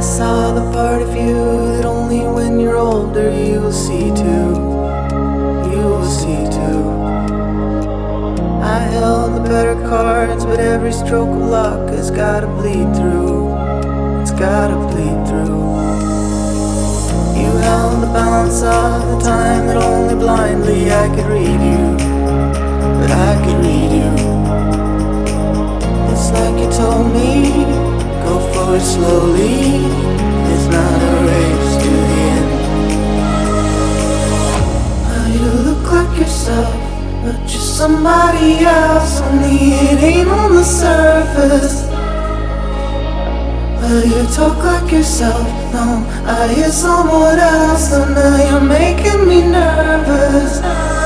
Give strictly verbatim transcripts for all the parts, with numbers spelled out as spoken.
I saw the part of you that only when you're older you will see too. You will see too. I held the better cards, but every stroke of luck has gotta bleed through. It's gotta bleed through. You held the balance of the time that only blindly I could read you. But I could read you. It's like you told me, go forward slowly. It's not a race to the end. Well, you look like yourself, but you're somebody else. Only it ain't on the surface. Well, you talk like yourself, no, I hear someone else. So now you're making me nervous.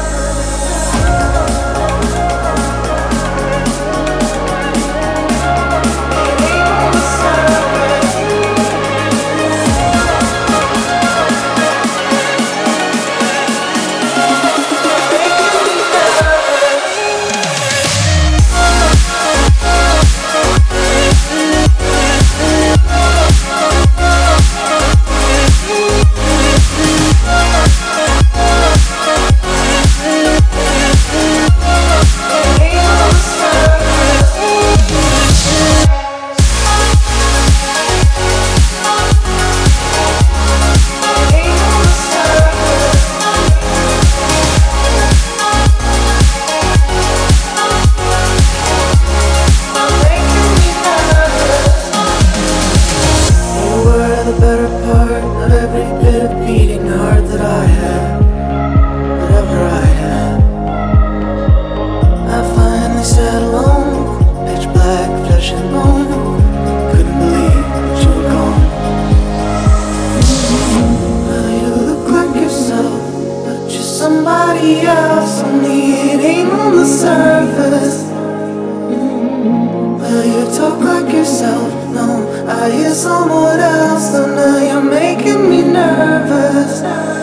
The better part of every bit of beating heart that I had, whatever I had. I finally sat alone, pitch black, flesh and bone. Couldn't believe that you were gone. Well, you look like yourself, but you're somebody else. Only it ain't on the surface. Well, you talk like yourself, no, I hear someone else. So now you're making me nervous.